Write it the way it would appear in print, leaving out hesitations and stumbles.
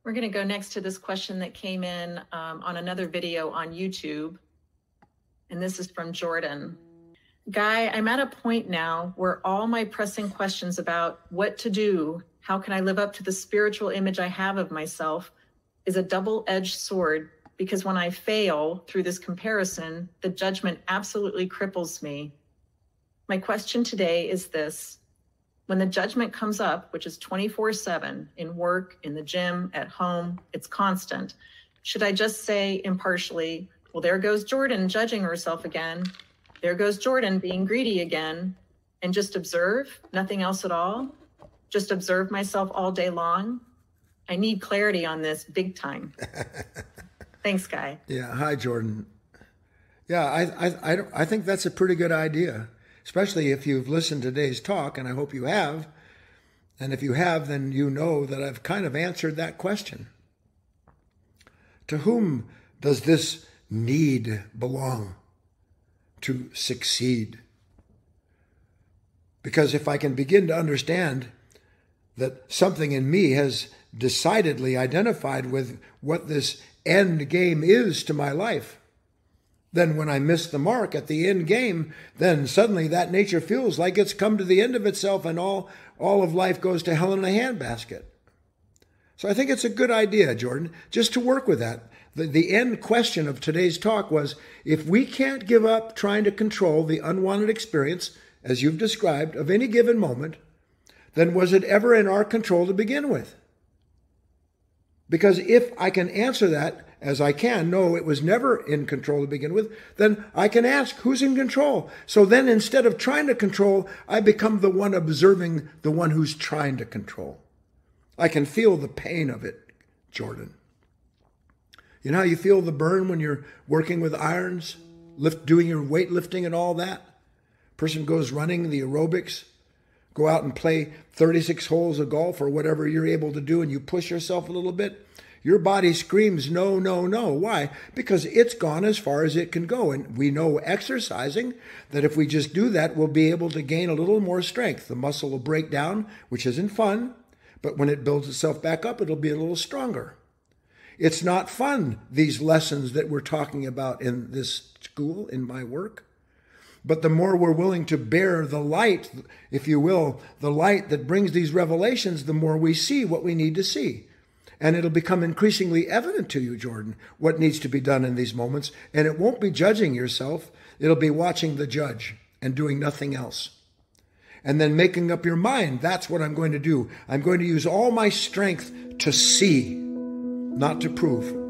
We're going to go next to this question that came in on another video on YouTube. And this is from Jordan. Guy, I'm at a point now where all my pressing questions about what to do, how can I live up to the spiritual image I have of myself, is a double-edged sword, because when I fail through this comparison, the judgment absolutely cripples me. My question today is this. When the judgment comes up, which is 24/7, in work, in the gym, at home, it's constant, should I just say impartially, well, there goes Jordan judging herself again. There goes Jordan being greedy again, and just observe, nothing else at all? Just observe myself all day long? I need clarity on this big time. Thanks, Guy. Yeah. Hi, Jordan. Yeah, I think that's a pretty good idea, especially if you've listened to today's talk, and I hope you have. And if you have, then you know that I've kind of answered that question. To whom does this need belong to succeed? Because if I can begin to understand that something in me has decidedly identified with what this end game is to my life, then when I miss the mark at the end game, then suddenly that nature feels like it's come to the end of itself and all of life goes to hell in a handbasket. So I think it's a good idea, Jordan, just to work with that. The end question of today's talk was, if we can't give up trying to control the unwanted experience, as you've described, of any given moment, then was it ever in our control to begin with? Because if I can answer that, as I can, no, it was never in control to begin with, then I can ask, who's in control? So then instead of trying to control, I become the one observing the one who's trying to control. I can feel the pain of it, Jordan. You know how you feel the burn when you're working with irons, doing your weightlifting and all that? Person goes running the aerobics, go out and play 36 holes of golf or whatever you're able to do, and you push yourself a little bit. Your body screams, no, no, no. Why? Because it's gone as far as it can go. And we know exercising that if we just do that, we'll be able to gain a little more strength. The muscle will break down, which isn't fun, but when it builds itself back up, it'll be a little stronger. It's not fun, these lessons that we're talking about in this school, in my work. But the more we're willing to bear the light, if you will, the light that brings these revelations, the more we see what we need to see. And it'll become increasingly evident to you, Jordan, what needs to be done in these moments. And it won't be judging yourself. It'll be watching the judge and doing nothing else. And then making up your mind, that's what I'm going to do. I'm going to use all my strength to see, not to prove.